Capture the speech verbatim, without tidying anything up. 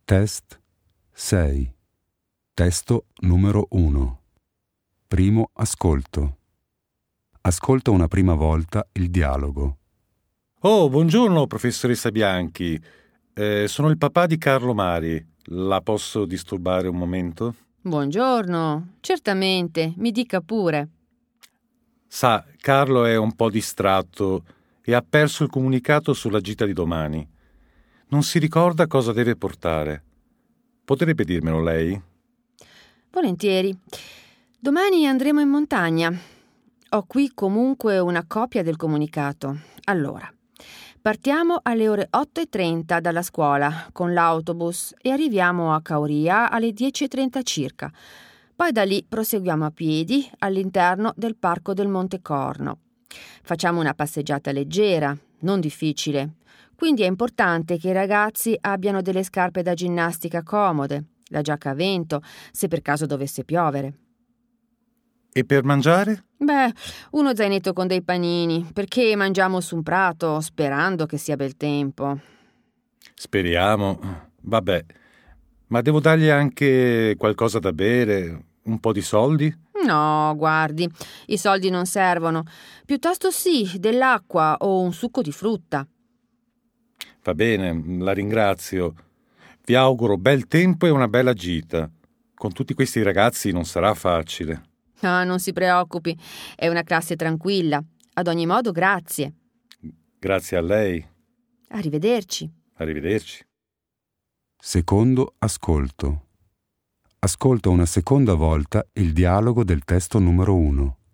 Test sei. Testo numero uno. Primo ascolto. Ascolta una prima volta il dialogo. Oh, buongiorno, professoressa Bianchi. Eh, sono il papà di Carlo Mari. La posso disturbare un momento? Buongiorno, certamente, mi dica pure. Sa, Carlo è un po' distratto e ha perso il comunicato sulla gita di domani. Non si ricorda cosa deve portare. Potrebbe dirmelo lei? Volentieri. Domani andremo in montagna. Ho qui comunque una copia del comunicato. Allora, partiamo alle ore otto e trenta dalla scuola con l'autobus e arriviamo a Cauria alle dieci e trenta circa. Poi da lì proseguiamo a piedi all'interno del parco del Monte Corno. Facciamo una passeggiata leggera, non difficile. Quindi è importante che i ragazzi abbiano delle scarpe da ginnastica comode, la giacca a vento, se per caso dovesse piovere. E per mangiare? Beh, uno zainetto con dei panini, perché mangiamo su un prato, sperando che sia bel tempo. Speriamo. Vabbè, ma devo dargli anche qualcosa da bere? Un po' di soldi? No, guardi, i soldi non servono. Piuttosto sì, dell'acqua o un succo di frutta. Va bene, la ringrazio. Vi auguro bel tempo e una bella gita. Con tutti questi ragazzi non sarà facile. Ah, non si preoccupi, è una classe tranquilla. Ad ogni modo, grazie. Grazie a lei. Arrivederci. Arrivederci. Secondo ascolto. Ascolta una seconda volta il dialogo del testo numero uno.